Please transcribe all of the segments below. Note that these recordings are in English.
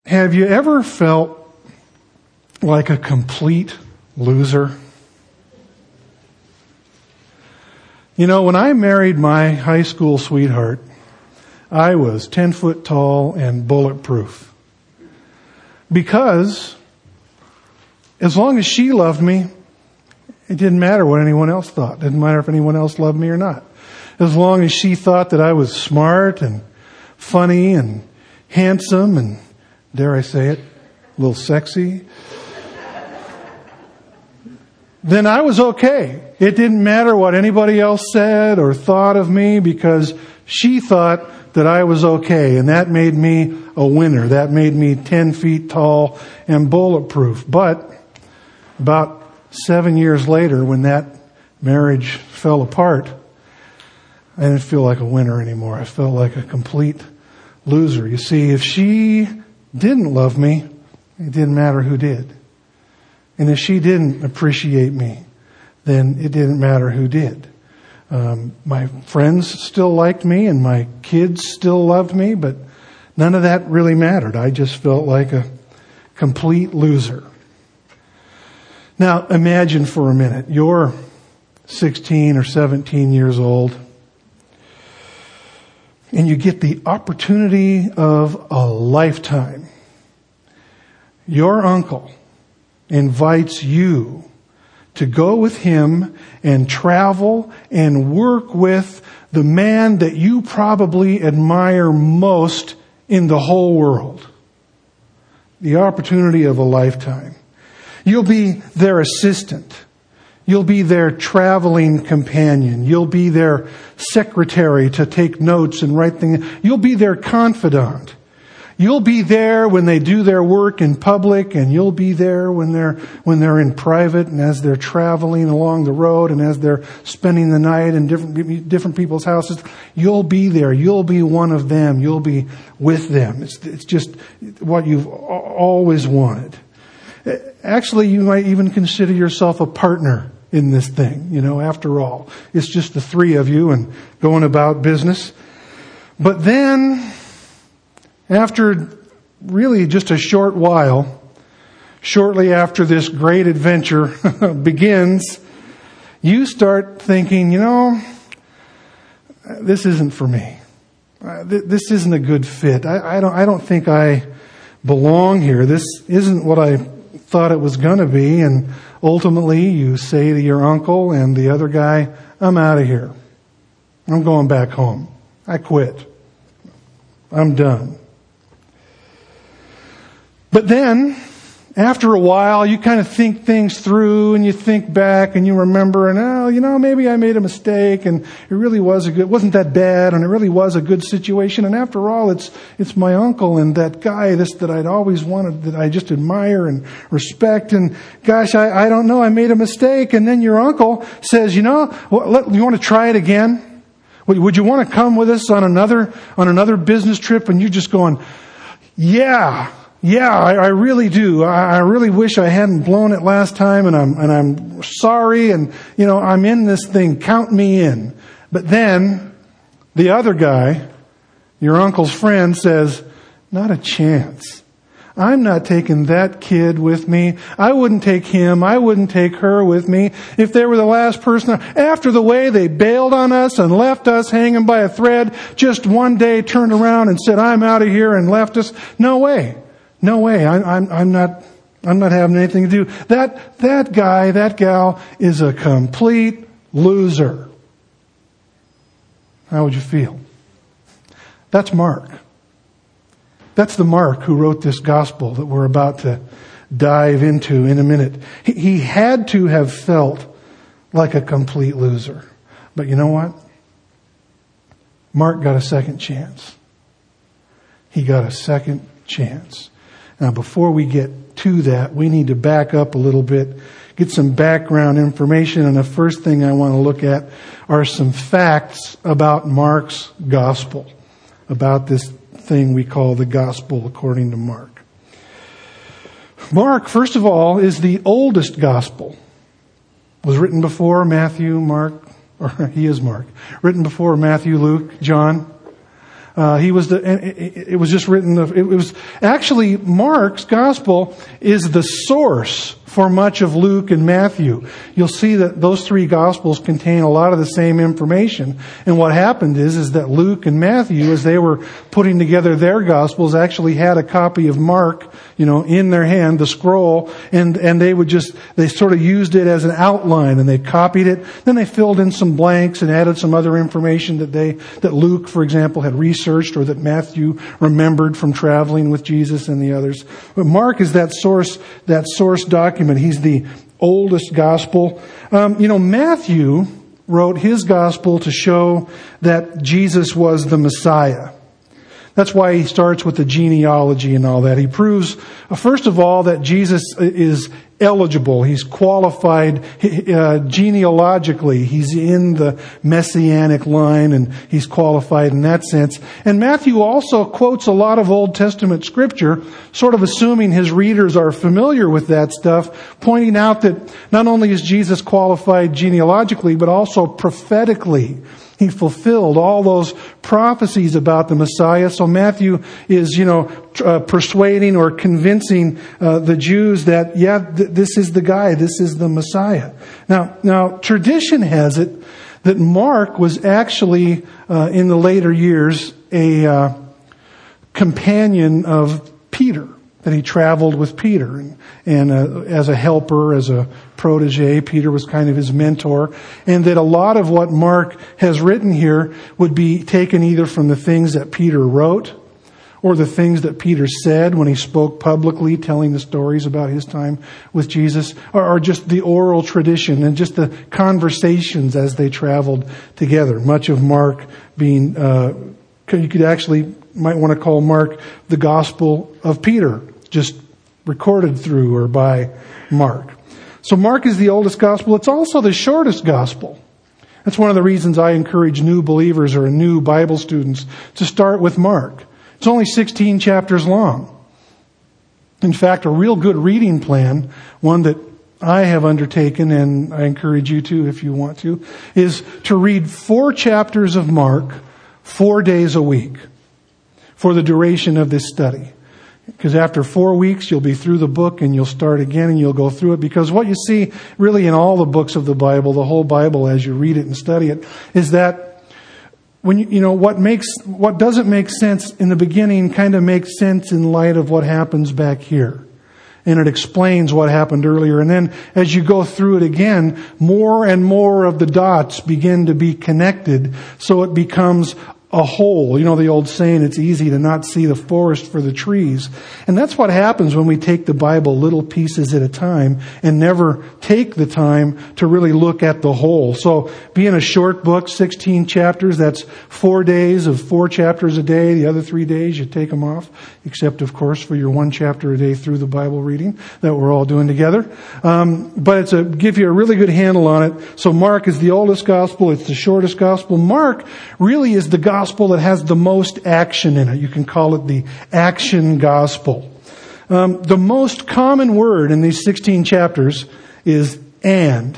Have you ever felt like a complete loser? You know, when I married my high school sweetheart, I was 10 foot tall and bulletproof. Because as long as she loved me, it didn't matter what anyone else thought. It didn't matter if anyone else loved me or not. As long as she thought that I was smart and funny and handsome and, dare I say it, a little sexy, then I was okay. It didn't matter what anybody else said or thought of me because she thought that I was okay. And that made me a winner. That made me 10 feet tall and bulletproof. But about 7 years later, when that marriage fell apart, I didn't feel like a winner anymore. I felt like a complete loser. You see, if she didn't love me, it didn't matter who did. And if she didn't appreciate me, then it didn't matter who did. My friends still liked me and my kids still loved me, but none of that really mattered. I just felt like a complete loser. Now, imagine for a minute, you're 16 or 17 years old, and you get the opportunity of a lifetime. Your uncle invites you to go with him and travel and work with the man that you probably admire most in the whole world. The opportunity of a lifetime. You'll be their assistant. You'll be their traveling companion. You'll be their secretary to take notes and write things. You'll be their confidant. You'll be there when they do their work in public, and you'll be there when they're in private, and as they're traveling along the road, and as they're spending the night in different people's houses. You'll be there. You'll be one of them. You'll be with them. It's just what you've always wanted. Actually, you might even consider yourself a partner in this thing. You know, after all, it's just the three of you and going about business. But then, after really just a short while, shortly after this great adventure begins, you start thinking, you know, this isn't for me. This isn't a good fit. I don't think I belong here. This isn't what I thought it was going to be. And ultimately, you say to your uncle and the other guy, I'm out of here. I'm going back home. I quit. I'm done. But then, after a while, you kind of think things through and you think back and you remember and, oh, you know, maybe I made a mistake and it really wasn't that bad and it really was a good situation. And after all, it's my uncle and that guy, that I'd always wanted, that I just admire and respect. And gosh, I don't know, I made a mistake. And then your uncle says, you know, you want to try it again? Would you want to come with us on another business trip? And you're just going, yeah, I really do. I really wish I hadn't blown it last time, and I'm sorry, and you know, I'm in this thing. Count me in. But then the other guy, your uncle's friend, says, not a chance. I'm not taking that kid with me. I wouldn't take him. I wouldn't take her with me if they were the last person. After the way they bailed on us and left us hanging by a thread, just one day turned around and said, I'm out of here, and left us. No way. No way. I'm not having anything to do. That guy, that gal is a complete loser. How would you feel? That's Mark. That's the Mark who wrote this gospel that we're about to dive into in a minute. He had to have felt like a complete loser. But you know what? Mark got a second chance. He got a second chance. Now, before we get to that, we need to back up a little bit, get some background information, and the first thing I want to look at are some facts about Mark's gospel, about this thing we call the gospel according to Mark. Mark, first of all, is the oldest gospel. It was written before Matthew, Mark, or he is Mark. Written before Matthew, Luke, John. It was just written. It was actually Mark's gospel is the source for much of Luke and Matthew. You'll see that those three gospels contain a lot of the same information. And what happened is that Luke and Matthew, as they were putting together their gospels, actually had a copy of Mark, in their hand, the scroll, and they sort of used it as an outline, and they copied it. Then they filled in some blanks and added some other information that Luke, for example, had researched, or that Matthew remembered from traveling with Jesus and the others. But Mark is that source document. He's the oldest gospel. Matthew wrote his gospel to show that Jesus was the Messiah. That's why he starts with the genealogy and all that. He proves, first of all, that Jesus is eligible. He's qualified genealogically. He's in the messianic line, and he's qualified in that sense. And Matthew also quotes a lot of Old Testament scripture, sort of assuming his readers are familiar with that stuff, pointing out that not only is Jesus qualified genealogically, but also prophetically. He fulfilled all those prophecies about the Messiah. So Matthew is, persuading or convincing the Jews that, this is the guy, this is the Messiah. Now, tradition has it that Mark was actually, in the later years, a companion of Peter. That he traveled with Peter, and as a helper, as a protege. Peter was kind of his mentor, and that a lot of what Mark has written here would be taken either from the things that Peter wrote, or the things that Peter said when he spoke publicly, telling the stories about his time with Jesus, or just the oral tradition and just the conversations as they traveled together. Much of Mark being, you could actually might want to call Mark the Gospel of Peter, just recorded through or by Mark. So Mark is the oldest gospel. It's also the shortest gospel. That's one of the reasons I encourage new believers or new Bible students to start with Mark. It's only 16 chapters long. In fact, a real good reading plan, one that I have undertaken, and I encourage you to if you want to, is to read 4 chapters of Mark 4 days a week for the duration of this study. Because after 4 weeks, you'll be through the book and you'll start again and you'll go through it. Because what you see really in all the books of the Bible, the whole Bible as you read it and study it, is that when what doesn't make sense in the beginning kind of makes sense in light of what happens back here. And it explains what happened earlier. And then as you go through it again, more and more of the dots begin to be connected, so it becomes a whole. The old saying, it's easy to not see the forest for the trees. And that's what happens when we take the Bible little pieces at a time and never take the time to really look at the whole. So being a short book, 16 chapters, that's 4 days of 4 chapters a day. The other 3 days you take them off, except of course for your 1 chapter a day through the Bible reading that we're all doing together. But give you a really good handle on it. So Mark is the oldest gospel. It's the shortest gospel. Mark really is the gospel that has the most action in it. You can call it the action gospel. The most common word in these 16 chapters is "and."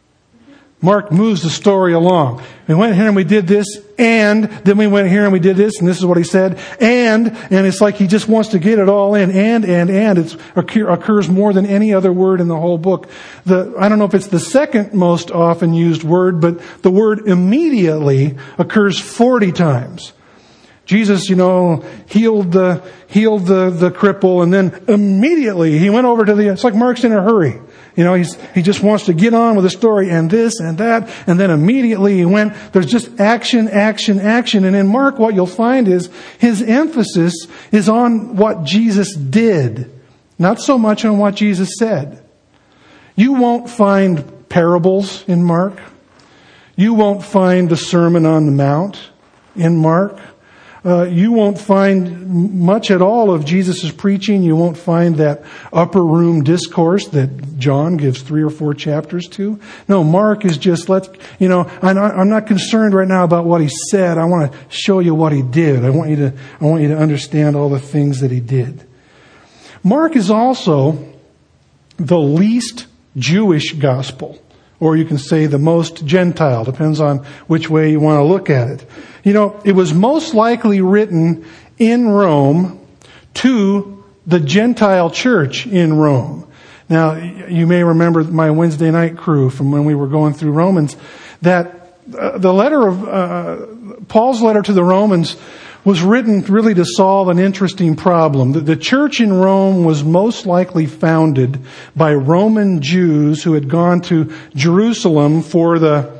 Mark moves the story along. We went here and we did this, and then we went here and we did this, and this is what he said, and it's like he just wants to get it all in, and. It occurs more than any other word in the whole book. I don't know if it's the second most often used word, but the word "immediately" occurs 40 times. Jesus, healed the cripple, and then immediately he went over to it's like Mark's in a hurry. He just wants to get on with the story, and this and that, and then immediately he went. There's just action. And in Mark, what you'll find is his emphasis is on what Jesus did, not so much on what Jesus said. You won't find parables in Mark. You won't find the Sermon on the Mount in Mark. You won't find much at all of Jesus' preaching. You won't find that upper room discourse that John gives 3 or 4 chapters to. No, Mark is just, I'm not concerned right now about what he said. I want to show you what he did. I want you to understand all the things that he did. Mark is also the least Jewish gospel Or you can say the most Gentile. Depends on which way you want to look at it. It was most likely written in Rome to the Gentile church in Rome. Now, you may remember my Wednesday night crew from when we were going through Romans, that the letter of Paul's letter to the Romans was written really to solve an interesting problem. The church in Rome was most likely founded by Roman Jews who had gone to Jerusalem for the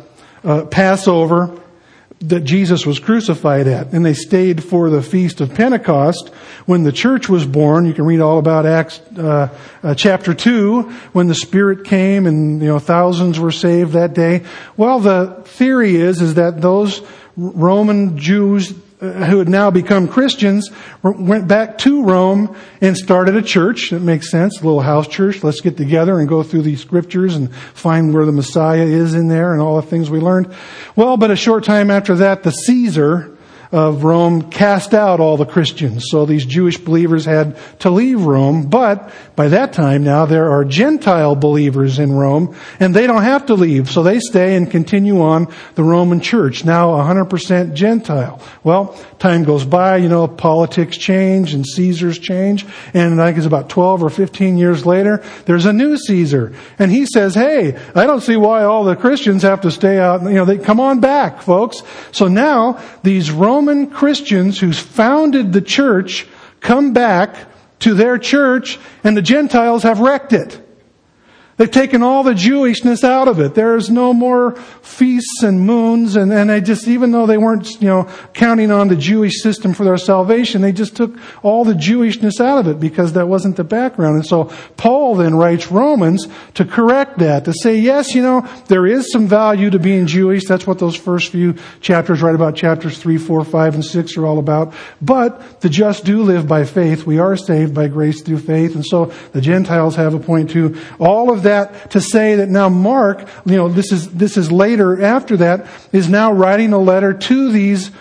Passover that Jesus was crucified at. And they stayed for the Feast of Pentecost when the church was born. You can read all about Acts chapter 2 when the Spirit came and thousands were saved that day. Well, the theory is that those Roman Jews who had now become Christians went back to Rome and started a church. That makes sense. A little house church. Let's get together and go through these scriptures and find where the Messiah is in there and all the things we learned. Well, but a short time after that, the Caesar of Rome cast out all the Christians. So these Jewish believers had to leave Rome. But by that time now, there are Gentile believers in Rome, and they don't have to leave. So they stay and continue on the Roman church, now 100% Gentile. Well, time goes by, politics change and Caesars change. And I think it's about 12 or 15 years later, there's a new Caesar. And he says, hey, I don't see why all the Christians have to stay out. They come on back, folks. So now these Roman Christians who founded the church come back to their church, and the Gentiles have wrecked it. They've taken all the Jewishness out of it. There's no more feasts and moons, and they just, even though they weren't, counting on the Jewish system for their salvation, they just took all the Jewishness out of it because that wasn't the background. And so Paul then writes Romans to correct that, to say, yes, there is some value to being Jewish. That's what those first few chapters, right about chapters 3, 4, 5, and 6 are all about. But the just do live by faith. We are saved by grace through faith. And so the Gentiles have a point too. All of that to say that now Mark, this is later after that, is now writing a letter to these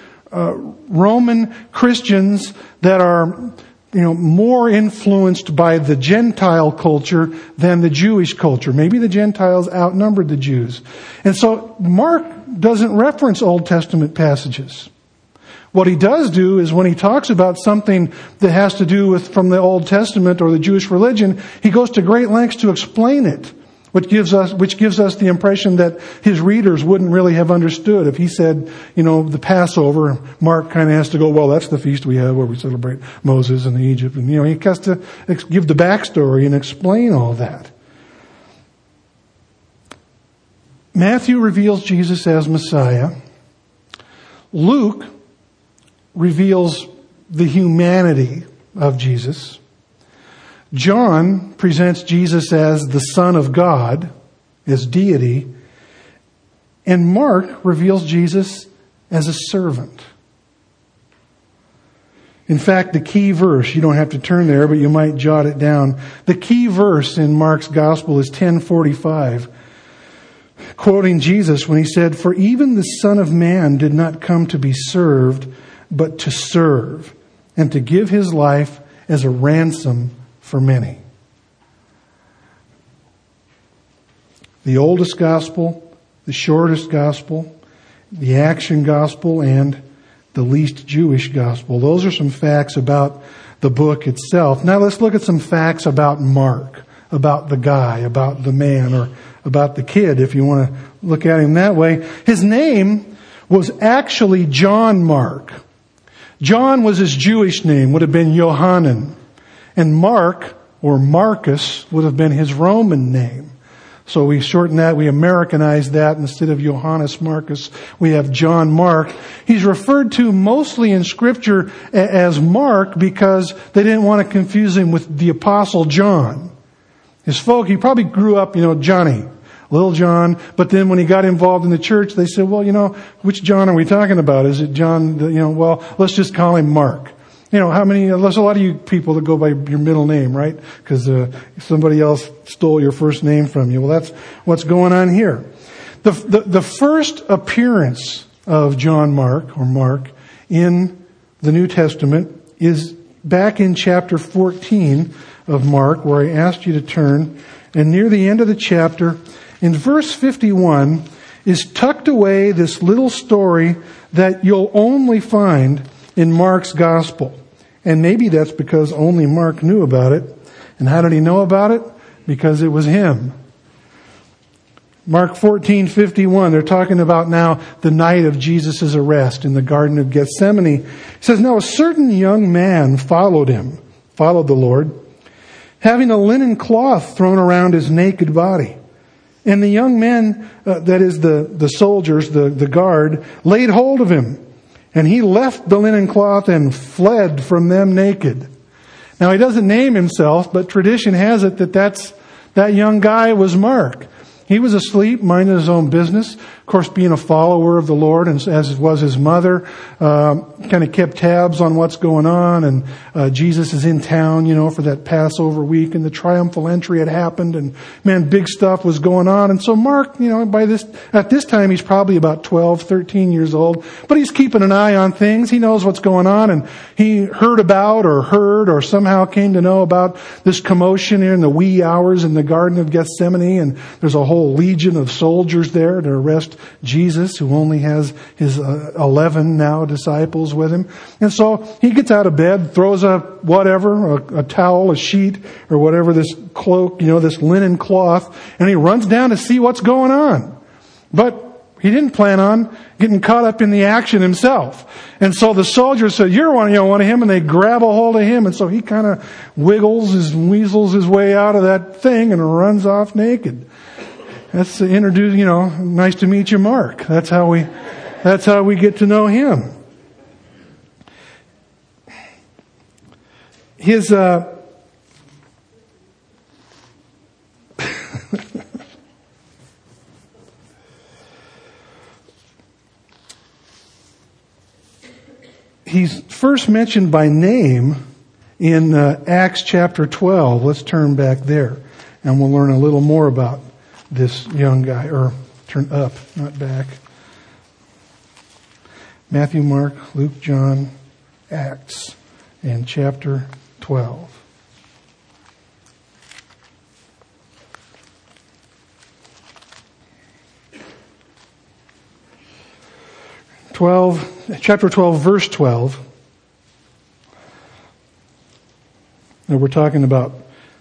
Roman Christians that are more influenced by the Gentile culture than the Jewish culture. Maybe the Gentiles outnumbered the Jews. And so Mark doesn't reference Old Testament passages. What he does do is when he talks about something that has to do with from the Old Testament or the Jewish religion, he goes to great lengths to explain it, which gives us the impression that his readers wouldn't really have understood. If he said, the Passover, Mark kind of has to go, well, that's the feast we have where we celebrate Moses and Egypt. And, he has to give the backstory and explain all that. Matthew reveals Jesus as Messiah. Luke reveals the humanity of Jesus. John presents Jesus as the Son of God, as deity. And Mark reveals Jesus as a servant. In fact, the key verse, you don't have to turn there, but you might jot it down. The key verse in Mark's gospel is 10:45, quoting Jesus when he said, "For even the Son of Man did not come to be served, but to serve, and to give his life as a ransom for many." The oldest gospel, the shortest gospel, the action gospel, and the least Jewish gospel. Those are some facts about the book itself. Now let's look at some facts about Mark, about the guy, about the man, or about the kid, if you want to look at him that way. His name was actually John Mark. John was his Jewish name, would have been Yohanan. And Mark, or Marcus, would have been his Roman name. So we shorten that, we Americanize that. Instead of Johannes Marcus, we have John Mark. He's referred to mostly in Scripture as Mark because they didn't want to confuse him with the Apostle John. His folk, he probably grew up, Johnny, little John. But then when he got involved in the church, they said, well, which John are we talking about? Is it John, well, let's just call him Mark. There's a lot of you people that go by your middle name, right? Because somebody else stole your first name from you. Well, that's what's going on here. The first appearance of John Mark, or Mark, in the New Testament is back in chapter 14 of Mark, where I asked you to turn. And near the end of the chapter, In verse 51 is tucked away this little story that you'll only find in Mark's gospel. And maybe that's because only Mark knew about it. And how did he know about it? Because it was him. Mark 14:51, they're talking about now the night of Jesus' arrest in the Garden of Gethsemane. It says, now a certain young man followed the Lord, having a linen cloth thrown around his naked body. And the young men, that is the soldiers, the guard, laid hold of him. And he left the linen cloth and fled from them naked. Now he doesn't name himself, but tradition has it that young guy was Mark. He was asleep, minding his own business. Of course, being a follower of the Lord, and as was his mother, kind of kept tabs on what's going on. And Jesus is in town, for that Passover week, and the triumphal entry had happened, and man, big stuff was going on. And so Mark, at this time, he's probably about 12, 13 years old, but he's keeping an eye on things. He knows what's going on, and he heard or somehow came to know about this commotion here in the wee hours in the Garden of Gethsemane, and there's a whole legion of soldiers there to arrest Jesus, who only has his 11 now disciples with him. And so he gets out of bed, throws a towel, a sheet, or whatever, this cloak, this linen cloth, and he runs down to see what's going on. But he didn't plan on getting caught up in the action himself. And so the soldiers said, you're one of him, and they grab a hold of him. And so he kind of weasels his way out of that thing and runs off naked. That's nice to meet you, Mark. That's how we get to know him. His, he's first mentioned by name in Acts chapter 12. Let's turn back there and we'll learn a little more about this young guy, or turn up, not back. Matthew, Mark, Luke, John, Acts, and chapter 12. Chapter 12, verse 12. Now we're talking about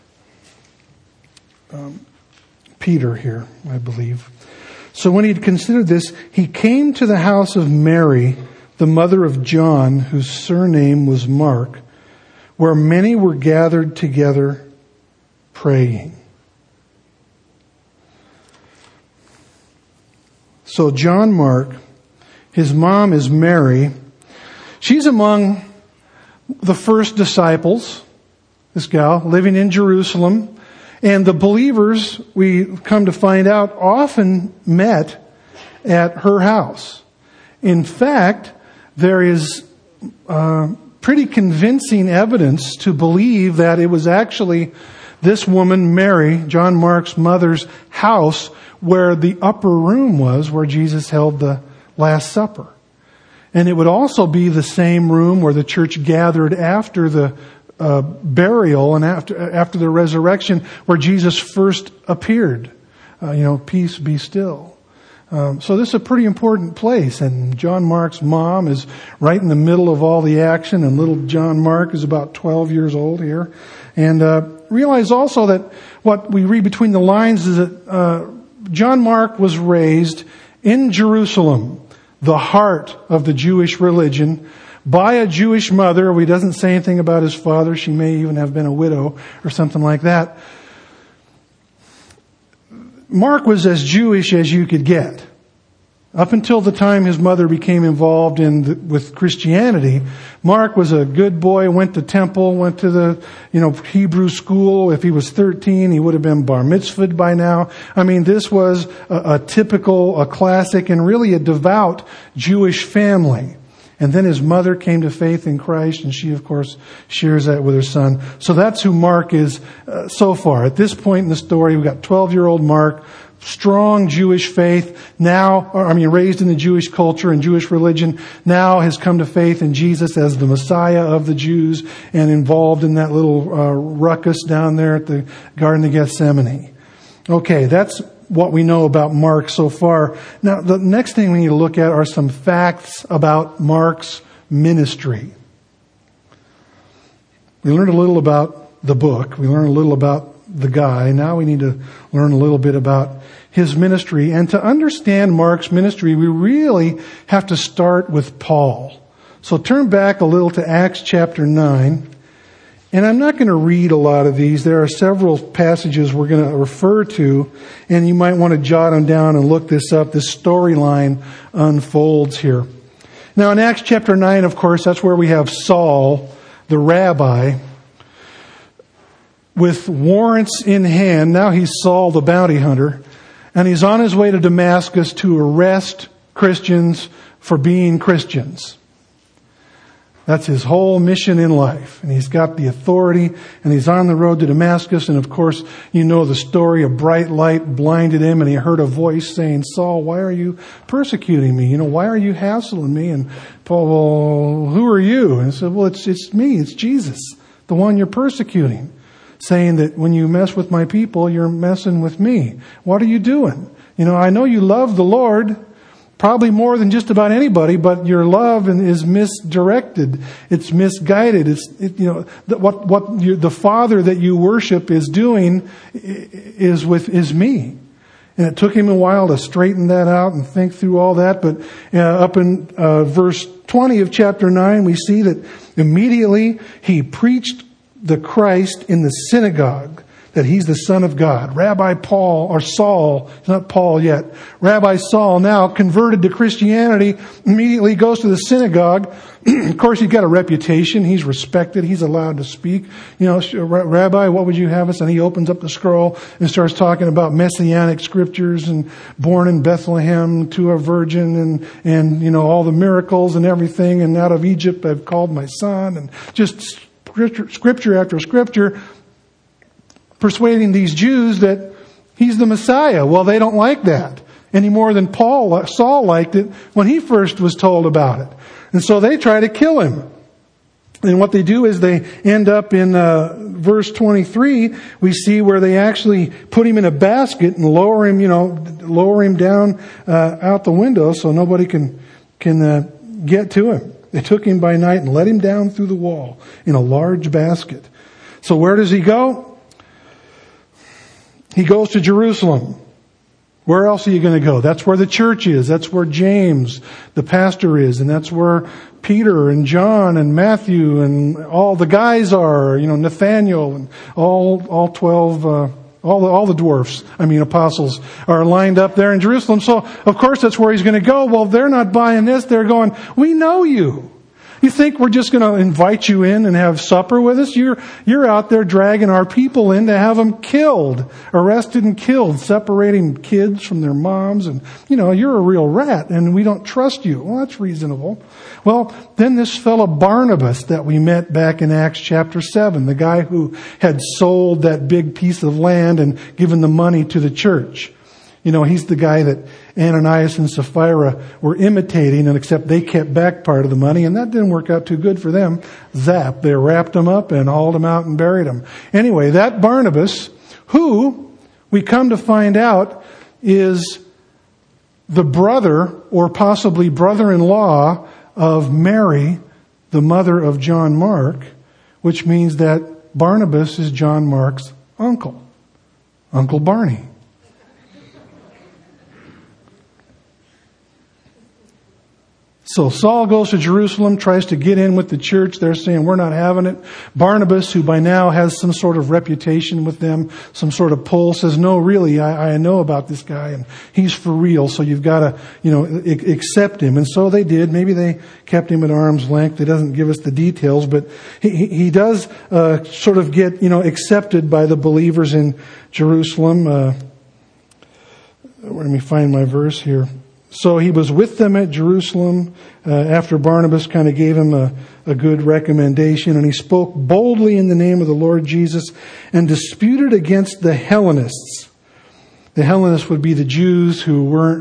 Peter here, I believe. So when he had considered this, he came to the house of Mary, the mother of John, whose surname was Mark, where many were gathered together praying. So John Mark, his mom is Mary. She's among the first disciples, this gal, living in Jerusalem. And the believers, we come to find out, often met at her house. In fact, there is pretty convincing evidence to believe that it was actually this woman, Mary, John Mark's mother's house, where the upper room was, where Jesus held the Last Supper. And it would also be the same room where the church gathered after the burial and after the resurrection, where Jesus first appeared. Peace be still. So this is a pretty important place, and John Mark's mom is right in the middle of all the action, and little John Mark is about 12 years old here. And realize also that what we read between the lines is that John Mark was raised in Jerusalem, the heart of the Jewish religion, by a Jewish mother. He doesn't say anything about his father. She may even have been a widow or something like that. Mark was as Jewish as you could get. Up until the time his mother became involved with Christianity, Mark was a good boy, went to temple, went to the, Hebrew school. If he was 13, he would have been bar mitzvahed by now. I mean, this was a typical, a classic, and really a devout Jewish family. And then his mother came to faith in Christ, and she, of course, shares that with her son. So that's who Mark is so far. At this point in the story, we've got 12-year-old Mark, strong Jewish faith, raised in the Jewish culture and Jewish religion, now has come to faith in Jesus as the Messiah of the Jews and involved in that little ruckus down there at the Garden of Gethsemane. Okay, that's what we know about Mark so far. Now, the next thing we need to look at are some facts about Mark's ministry. We learned a little about the book. We learned a little about the guy. Now we need to learn a little bit about his ministry. And to understand Mark's ministry, we really have to start with Paul. So turn back a little to Acts chapter 9. And I'm not going to read a lot of these. There are several passages we're going to refer to, and you might want to jot them down and look this up. This storyline unfolds here. Now in Acts chapter 9, of course, that's where we have Saul, the rabbi, with warrants in hand. Now he's Saul, the bounty hunter, and he's on his way to Damascus to arrest Christians for being Christians. That's his whole mission in life. And he's got the authority, and he's on the road to Damascus. And of course, you know the story. A bright light blinded him, and he heard a voice saying, "Saul, why are you persecuting me? Why are you hassling me?" And Paul, "Well, who are you?" And he said, "Well, it's me. It's Jesus, the one you're persecuting. Saying that when you mess with my people, you're messing with me. What are you doing? I know you love the Lord, probably more than just about anybody, but your love is misdirected. It's misguided. The Father that you worship is doing is me." And it took him a while to straighten that out and think through all that. But up in verse 20 of chapter 9, we see that immediately he preached the Christ in the synagogue, that he's the Son of God. Rabbi Paul, or Saul, it's not Paul yet, Rabbi Saul, now converted to Christianity, immediately goes to the synagogue. Of course, he's got a reputation. He's respected. He's allowed to speak. "Rabbi, what would you have us?" And he opens up the scroll and starts talking about messianic scriptures and born in Bethlehem to a virgin and all the miracles and everything. And out of Egypt I've called my son, and just scripture after scripture, persuading these Jews that he's the Messiah. Well, they don't like that any more than Saul liked it when he first was told about it. And so they try to kill him. And what they do is they end up in verse 23, we see where they actually put him in a basket and lower him down out the window so nobody can get to him. They took him by night and let him down through the wall in a large basket. So where does he go? He goes to Jerusalem. Where else are you going to go? That's where the church is. That's where James, the pastor, is. And that's where Peter and John and Matthew and all the guys are. Nathaniel and all 12, all the dwarfs, apostles, are lined up there in Jerusalem. So, of course, that's where he's going to go. Well, they're not buying this. They're going, "We know you. You think we're just going to invite you in and have supper with us? You're out there dragging our people in to have them killed, arrested and killed, separating kids from their moms. And, you're a real rat and we don't trust you." Well, that's reasonable. Well, then this fellow Barnabas that we met back in Acts chapter 7, the guy who had sold that big piece of land and given the money to the church. He's the guy that Ananias and Sapphira were imitating, and except they kept back part of the money, and that didn't work out too good for them. Zap, they wrapped him up and hauled him out and buried him. Anyway, that Barnabas, who we come to find out is the brother or possibly brother-in-law of Mary, the mother of John Mark, which means that Barnabas is John Mark's uncle, Uncle Barney. So Saul goes to Jerusalem, tries to get in with the church. They're saying, "We're not having it." Barnabas, who by now has some sort of reputation with them, some sort of pull, says, "No, really, I know about this guy and he's for real. So you've got to, accept him." And so they did. Maybe they kept him at arm's length. It doesn't give us the details, but he does sort of get, accepted by the believers in Jerusalem. Let me find my verse here. So he was with them at Jerusalem after Barnabas kind of gave him a good recommendation, and he spoke boldly in the name of the Lord Jesus and disputed against the Hellenists. The Hellenists would be the Jews who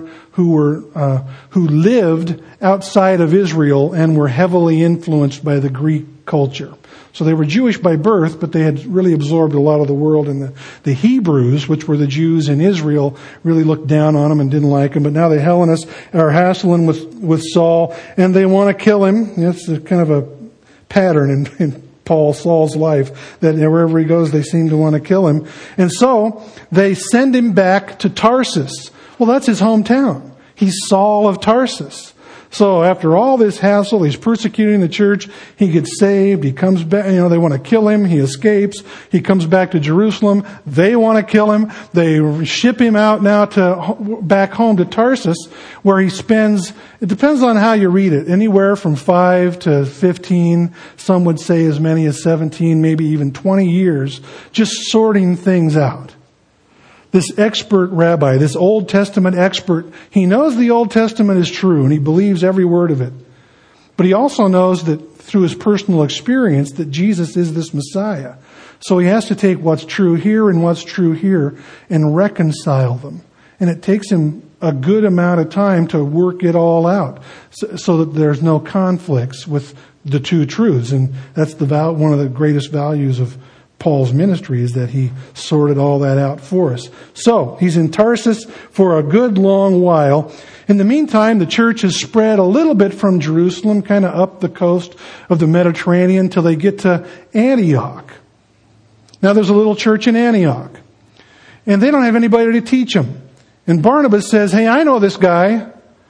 lived outside of Israel and were heavily influenced by the Greek culture. So they were Jewish by birth, but they had really absorbed a lot of the world. And the Hebrews, which were the Jews in Israel, really looked down on them and didn't like them. But now the Hellenists are hassling with Saul, and they want to kill him. It's kind of a pattern in Saul's life, that wherever he goes, they seem to want to kill him. And so they send him back to Tarsus. Well, that's his hometown. He's Saul of Tarsus. So after all this hassle, he's persecuting the church. He gets saved. He comes back. They want to kill him. He escapes. He comes back to Jerusalem. They want to kill him. They ship him out now back home to Tarsus, where he spends, it depends on how you read it, anywhere from 5 to 15, some would say as many as 17, maybe even 20 years, just sorting things out. This expert rabbi, this Old Testament expert, he knows the Old Testament is true and he believes every word of it. But he also knows that through his personal experience that Jesus is this Messiah. So he has to take what's true here and what's true here and reconcile them. And it takes him a good amount of time to work it all out so that there's no conflicts with the two truths. And that's one of the greatest values of Paul's ministry, is that he sorted all that out for us. So he's in Tarsus for a good long while. In the meantime, the church has spread a little bit from Jerusalem, kind of up the coast of the Mediterranean, until they get to Antioch. Now there's a little church in Antioch, and they don't have anybody to teach them. And Barnabas says, hey, I know this guy,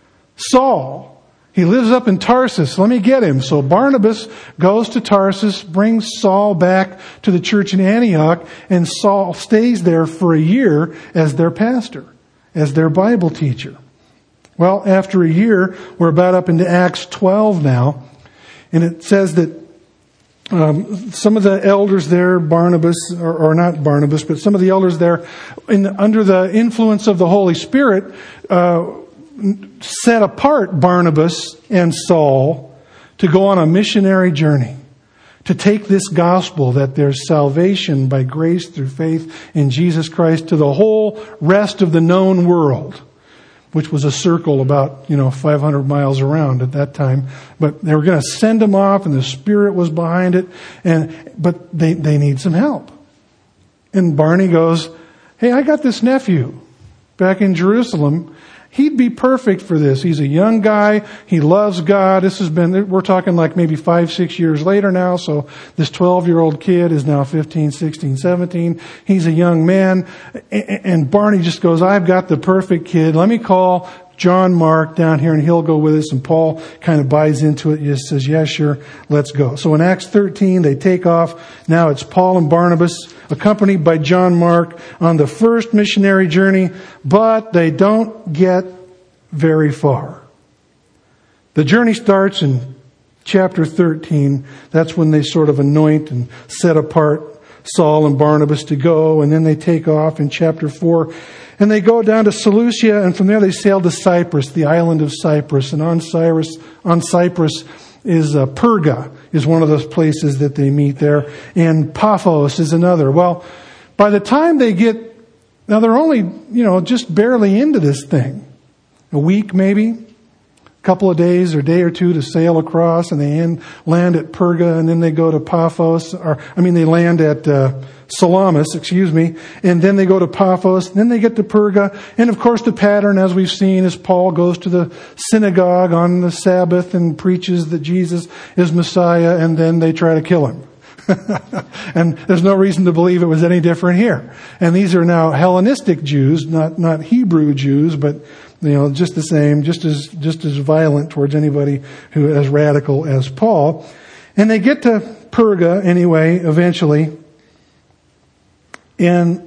Saul. He lives up in Tarsus. Let me get him. So Barnabas goes to Tarsus, brings Saul back to the church in Antioch, and Saul stays there for a year as their pastor, as their Bible teacher. Well, after a year, we're about up into Acts 12 now, and it says that some of the elders there, Barnabas, or not Barnabas, but some of the elders there, under the influence of the Holy Spirit, set apart Barnabas and Saul to go on a missionary journey, to take this gospel that there's salvation by grace through faith in Jesus Christ to the whole rest of the known world, which was a circle about 500 miles around at that time. But they were going to send them off, and the Spirit was behind it, but they need some help. And Barney goes, hey, I got this nephew back in Jerusalem. He'd be perfect for this. He's a young guy. He loves God. We're talking like maybe 5-6 years later now. So this 12-year-old kid is now 15, 16, 17. He's a young man. And Barney just goes, I've got the perfect kid. Let me call John Mark down here and he'll go with us. And Paul kind of buys into it. He just says, yeah, sure, let's go. So in Acts 13, they take off. Now it's Paul and Barnabas, accompanied by John Mark, on the first missionary journey, but they don't get very far. The journey starts in chapter 13. That's when they sort of anoint and set apart Saul and Barnabas to go, and then they take off in chapter 4. And they go down to Seleucia, and from there they sail to Cyprus, the island of Cyprus. And on Cyprus is Perga, is one of those places that they meet there. And Paphos is another. Well, by the time now they're only, just barely into this thing. A week maybe, a couple of days or day or two to sail across, and they land at Perga, and then they go to Paphos, they land at Salamis, and then they go to Paphos, and then they get to Perga. And of course the pattern, as we've seen, is Paul goes to the synagogue on the Sabbath and preaches that Jesus is Messiah, and then they try to kill him. And there's no reason to believe it was any different here. And these are now Hellenistic Jews, not Hebrew Jews, but just the same, just as violent towards anybody who is as radical as Paul. And they get to Perga anyway, eventually. In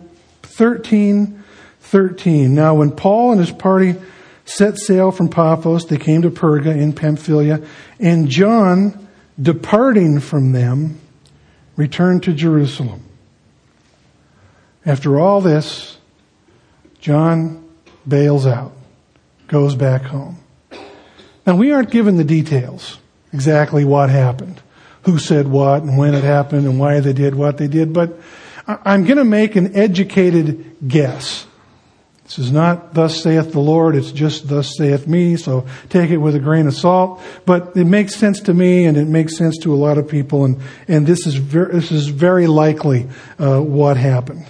13:13, now when Paul and his party set sail from Paphos, they came to Perga in Pamphylia, and John, departing from them, returned to Jerusalem. After all this, John bails out, goes back home. Now, we aren't given the details, exactly what happened, who said what and when it happened and why they did what they did, but I'm going to make an educated guess. This is not thus saith the Lord, it's just thus saith me, so take it with a grain of salt. But it makes sense to me, and it makes sense to a lot of people, and this is very likely what happened.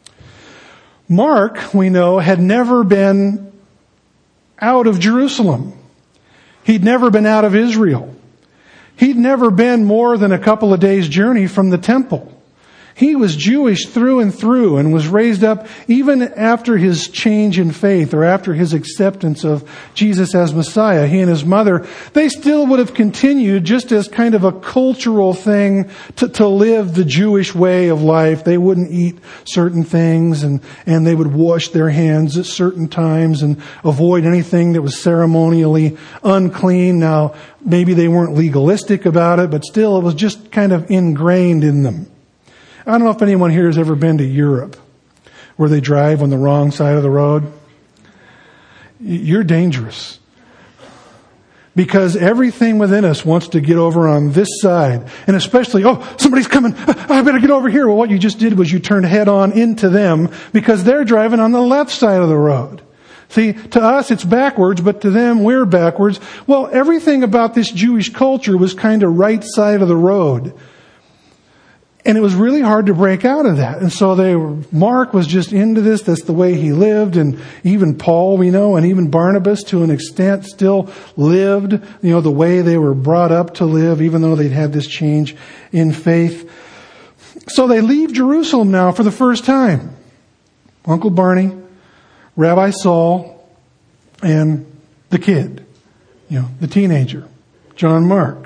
Mark, we know, had never been out of Jerusalem. He'd never been out of Israel. He'd never been more than a couple of days' journey from the temple. He was Jewish through and through and was raised up even after his change in faith or after his acceptance of Jesus as Messiah. He and his mother, they still would have continued just as kind of a cultural thing to live the Jewish way of life. They wouldn't eat certain things and they would wash their hands at certain times and avoid anything that was ceremonially unclean. Now, maybe they weren't legalistic about it, but still it was just kind of ingrained in them. I don't know if anyone here has ever been to Europe, where they drive on the wrong side of the road. You're dangerous. Because everything within us wants to get over on this side. And especially, somebody's coming. I better get over here. Well, what you just did was you turned head on into them because they're driving on the left side of the road. See, to us it's backwards, but to them we're backwards. Well, everything about this Jewish culture was kind of right side of the road. And it was really hard to break out of that. And so Mark was just into this. That's the way he lived. And even Paul, we know, and even Barnabas to an extent still lived, the way they were brought up to live, even though they'd had this change in faith. So they leave Jerusalem now for the first time. Uncle Barney, Rabbi Saul, and the kid, the teenager, John Mark.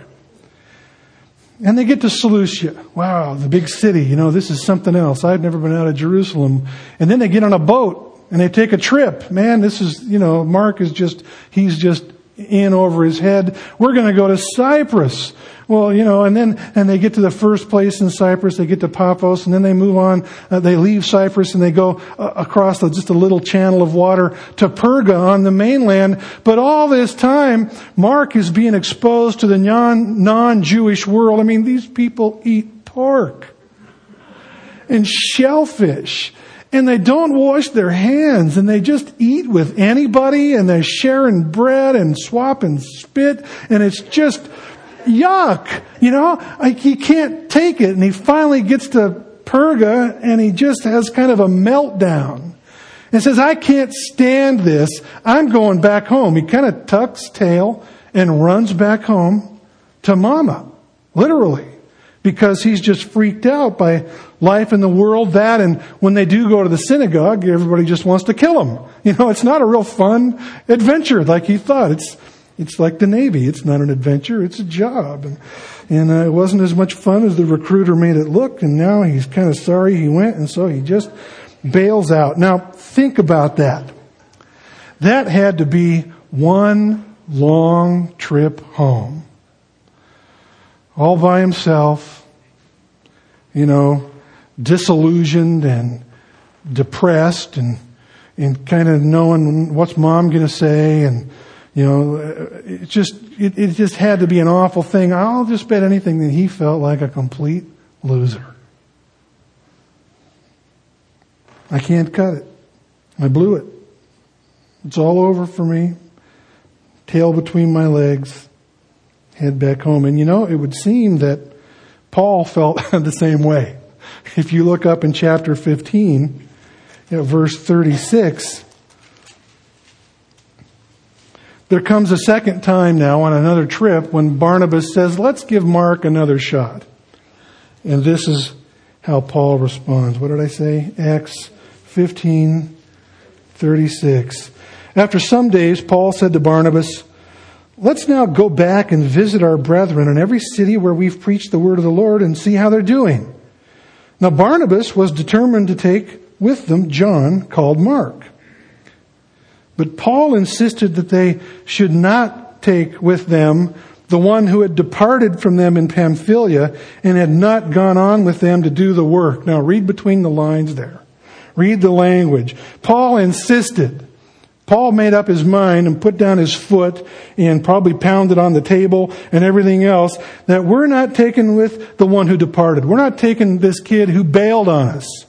And they get to Seleucia. Wow, the big city. This is something else. I've never been out of Jerusalem. And then they get on a boat and they take a trip. Man, this is, Mark is he's just in over his head. We're going to go to Cyprus. Well, and they get to the first place in Cyprus. They get to Paphos, and then they move on. They leave Cyprus and they go across just a little channel of water to Perga on the mainland. But all this time, Mark is being exposed to the non-Jewish world. I mean, these people eat pork and shellfish. And they don't wash their hands, and they just eat with anybody, and they're sharing bread and swapping spit, and it's just yuck, he can't take it. And he finally gets to Perga and he just has kind of a meltdown and says, I can't stand this. I'm going back home. He kind of tucks tail and runs back home to Mama, literally, because he's just freaked out by life in the world. That, and when they do go to the synagogue, everybody just wants to kill him. It's not a real fun adventure like he thought. It's like the Navy. It's not an adventure. It's a job. And it wasn't as much fun as the recruiter made it look. And now he's kind of sorry he went. And so he just bails out. Now, think about that. That had to be one long trip home. All by himself, disillusioned and depressed and kind of knowing what's mom going to say. And it just had to be an awful thing. I'll just bet anything that he felt like a complete loser. I can't cut it. I blew it. It's all over for me. Tail between my legs. Head back home. And it would seem that Paul felt the same way. If you look up in chapter 15, verse 36, there comes a second time now on another trip when Barnabas says, let's give Mark another shot. And this is how Paul responds. What did I say? Acts 15:36. After some days, Paul said to Barnabas, let's now go back and visit our brethren in every city where we've preached the word of the Lord and see how they're doing. Now Barnabas was determined to take with them John, called Mark. But Paul insisted that they should not take with them the one who had departed from them in Pamphylia and had not gone on with them to do the work. Now read between the lines there. Read the language. Paul insisted. Paul made up his mind and put down his foot and probably pounded on the table and everything else that we're not taking with the one who departed. We're not taking this kid who bailed on us.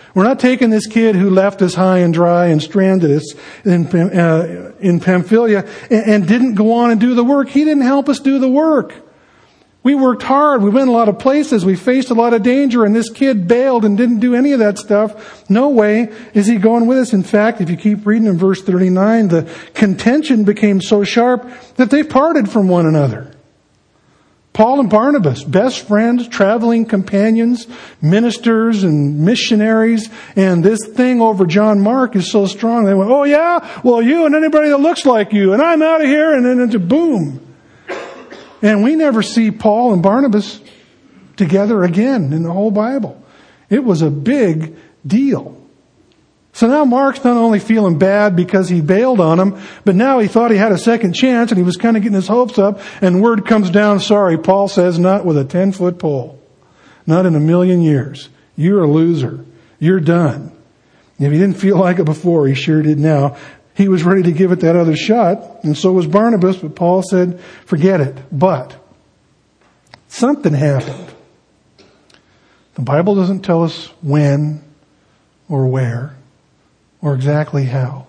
We're not taking this kid who left us high and dry and stranded us in Pamphylia and didn't go on and do the work. He didn't help us do the work. We worked hard. We went a lot of places. We faced a lot of danger, and this kid bailed and didn't do any of that stuff. No way is he going with us. In fact, if you keep reading in verse 39, the contention became so sharp that they parted from one another. Paul and Barnabas, best friends, traveling companions, ministers and missionaries, and this thing over John Mark is so strong. They went, oh yeah? Well, you and anybody that looks like you, and I'm out of here, and then it's a boom. And we never see Paul and Barnabas together again in the whole Bible. It was a big deal. So now Mark's not only feeling bad because he bailed on him, but now he thought he had a second chance and he was kind of getting his hopes up, and word comes down, sorry, Paul says, not with a 10-foot pole. Not in a million years. You're a loser. You're done. If he didn't feel like it before, he sure did now. He was ready to give it that other shot, and so was Barnabas, but Paul said, forget it. But something happened. The Bible doesn't tell us when or where or exactly how.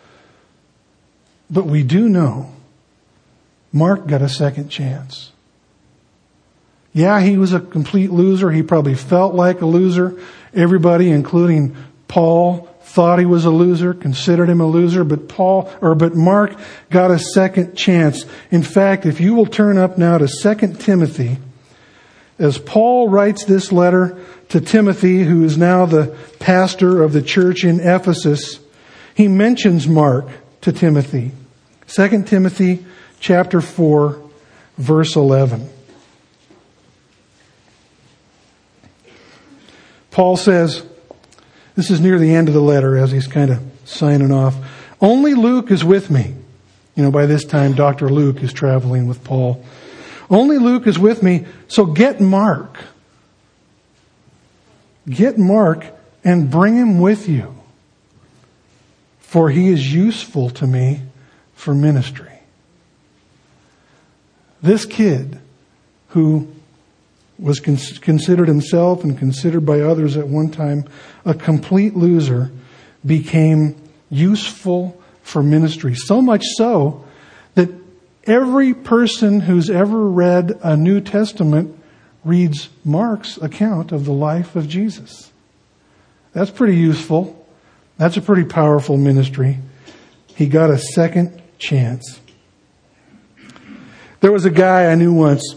But we do know Mark got a second chance. Yeah, he was a complete loser. He probably felt like a loser. Everybody, including Paul, thought he was a loser, considered him a loser, but Mark got a second chance. In fact, if you will turn up now to 2 Timothy, as Paul writes this letter to Timothy, who is now the pastor of the church in Ephesus, he mentions Mark to Timothy. 2 Timothy chapter 4, verse 11. Paul says, this is near the end of the letter as he's kind of signing off. Only Luke is with me. By this time, Dr. Luke is traveling with Paul. Only Luke is with me, so get Mark. Get Mark and bring him with you, for he is useful to me for ministry. This kid who was considered himself and considered by others at one time a complete loser, became useful for ministry. So much so that every person who's ever read a New Testament reads Mark's account of the life of Jesus. That's pretty useful. That's a pretty powerful ministry. He got a second chance. There was a guy I knew once.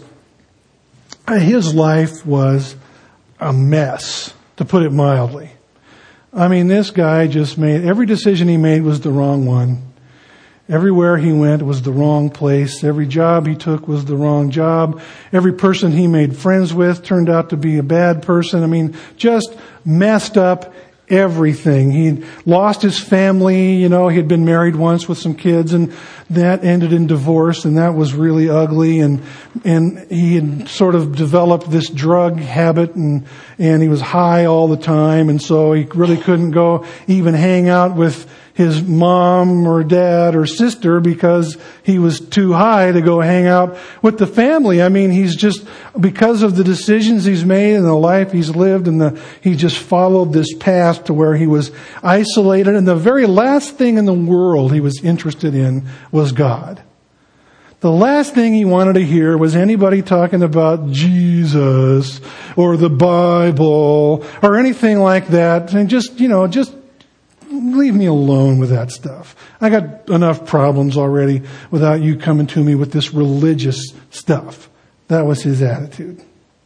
His life was a mess, to put it mildly. I mean, this guy just every decision he made was the wrong one. Everywhere he went was the wrong place. Every job he took was the wrong job. Every person he made friends with turned out to be a bad person. I mean, just messed up everything. He'd lost his family, he had been married once with some kids, and that ended in divorce, and that was really ugly, and he had sort of developed this drug habit, and he was high all the time, and so he really couldn't go even hang out with his mom or dad or sister because he was too high to go hang out with the family. I mean, he's just, because of the decisions he's made and the life he's lived, and he just followed this path to where he was isolated, and the very last thing in the world he was interested in was God. The last thing he wanted to hear was anybody talking about Jesus or the Bible or anything like that. And just leave me alone with that stuff. I got enough problems already without you coming to me with this religious stuff. That was his attitude.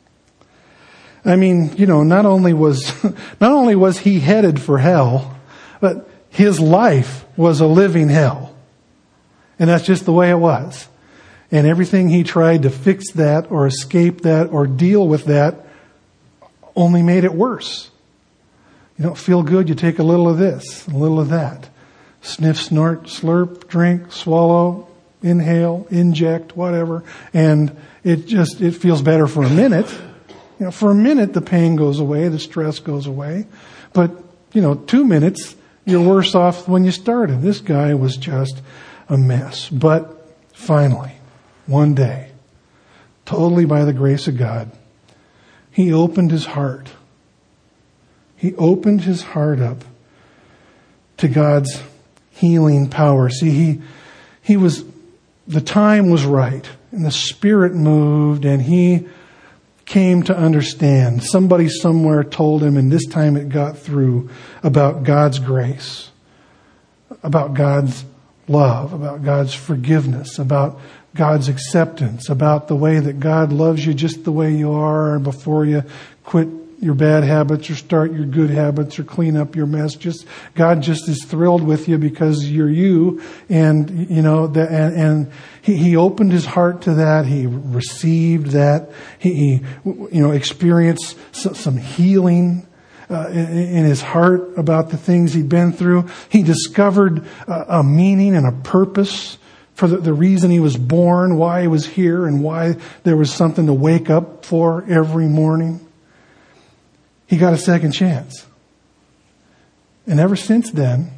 I mean, not only was he headed for hell, but his life was a living hell. And that's just the way it was. And everything he tried to fix that or escape that or deal with that only made it worse. You don't feel good, you take a little of this, a little of that. Sniff, snort, slurp, drink, swallow, inhale, inject, whatever. And it feels better for a minute. For a minute the pain goes away, the stress goes away. But, 2 minutes, you're worse off when you started. This guy was just a mess. But finally, one day, totally by the grace of God, he opened his heart. He opened his heart up to God's healing power. See, the time was right, and the Spirit moved, and he came to understand. Somebody somewhere told him, and this time it got through, about God's grace, about God's love, about God's forgiveness, about God's acceptance, about the way that God loves you just the way you are, and before you quit your bad habits or start your good habits or clean up your mess. God just is thrilled with you because you're you. And, and he opened his heart to that. He received that. He experienced some healing in his heart about the things he'd been through. He discovered a meaning and a purpose for the reason he was born, why he was here, and why there was something to wake up for every morning. He got a second chance. And ever since then,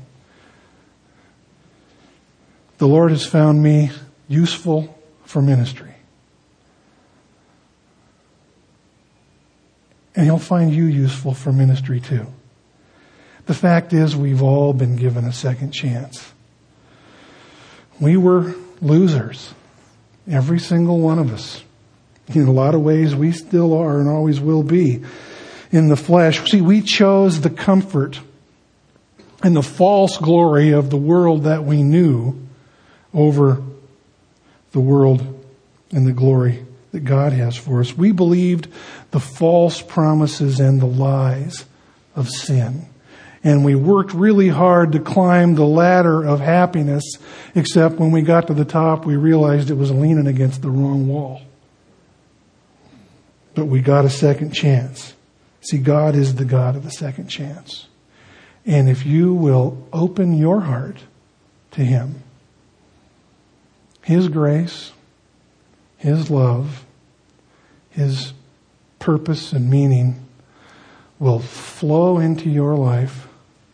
the Lord has found me useful for ministry. And He'll find you useful for ministry too. The fact is, we've all been given a second chance. We were losers. Every single one of us. In a lot of ways, we still are and always will be. In the flesh. See, we chose the comfort and the false glory of the world that we knew over the world and the glory that God has for us. We believed the false promises and the lies of sin. And we worked really hard to climb the ladder of happiness, except when we got to the top, we realized it was leaning against the wrong wall. But we got a second chance. See, God is the God of the second chance. And if you will open your heart to Him, His grace, His love, His purpose and meaning will flow into your life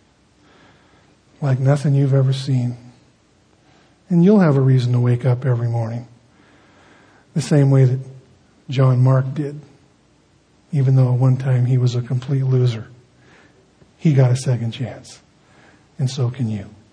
like nothing you've ever seen. And you'll have a reason to wake up every morning. The same way that John Mark did. Even though at one time he was a complete loser. He got a second chance. And so can you.